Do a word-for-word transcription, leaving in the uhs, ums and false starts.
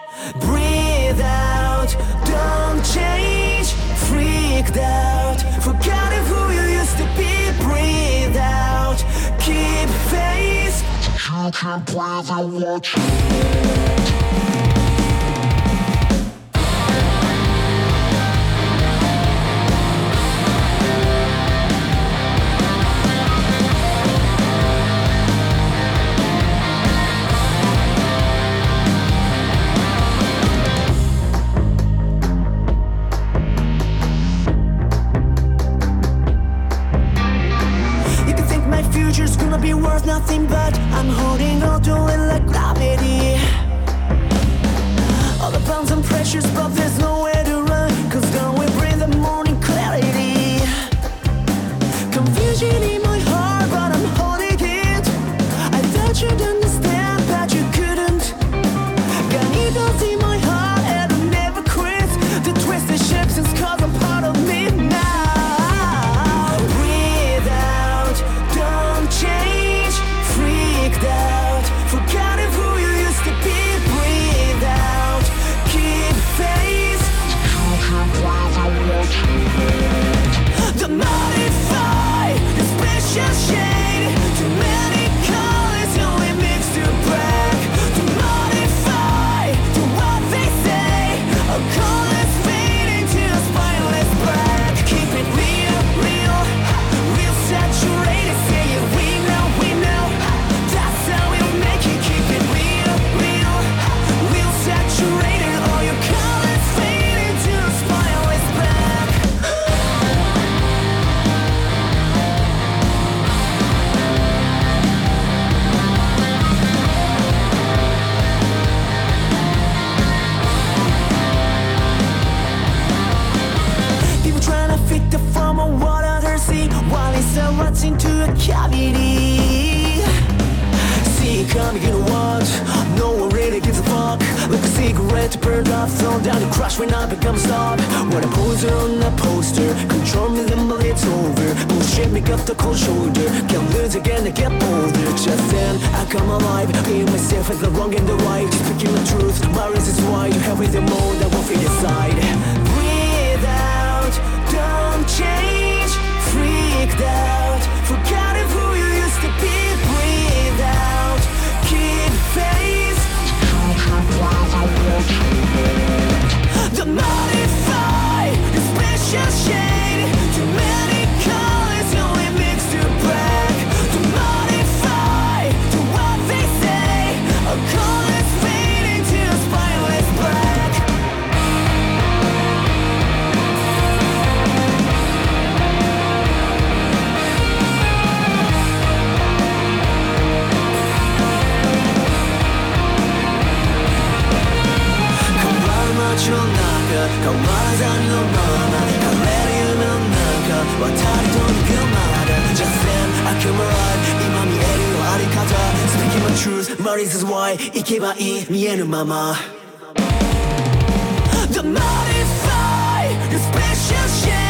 Breathe out, don't change. Freaked out, forgotten who you used to be. Breathe out, keep faith. You can breathe and watch it. Future's gonna be worth nothing, but I'm holding on to it like gravity. All the pounds and pressures, but there's nowhere to run, cause down we bring the morning clarity. Confusion in my heart, but I'm holding it. I thought you'd understand, but you couldn't. Got needles in my heart and I never quit. The twisted shapes and scars are part of me now. Change, freaked out, forgotten who you used to be. Breathe out, keep faith. You can breathe and watch it. The modify, the special shade. Too many colors, only mix to break. To modify, to what they say. A color's fading to a spineless black. Keep it real, real, real saturated. Say it. Into a cavity. See it coming, you know what? No one really gives a fuck. Like a cigarette burned off, thrown down and crash when I become a stop. When I pose on a poster, control me then but it's over. Bullshit, make up the cold shoulder. Can't lose again, I get older. Just then, I come alive. Being myself as the wrong and the right. Speaking the truth, my reasons why you have with the mode that won't fit inside. Breathe out, don't change. Freaked out, forgotten who you used to be. Breathe out, keep faith. You can breathe and watch it. The modify, the special shade. Too many colors, only mix to break. To modify, to what they say. A color's fading to a spineless black.街の中変わらざるのまま枯れる夢の中渡りと行くまで Just then I come alive 今見えるよあり方 Speaking my truth my reasons why 行けばいい見えるまま The modify the special shade